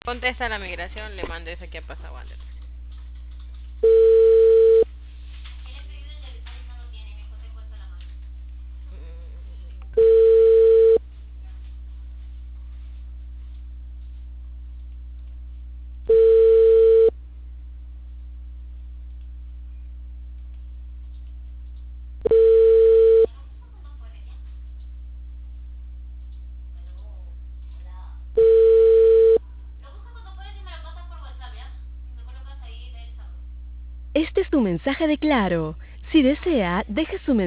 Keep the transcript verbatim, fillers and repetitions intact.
Contesta la migración, le mando eso que ha pasado antes. Este es tu mensaje de Claro. Si desea, deje su mensaje.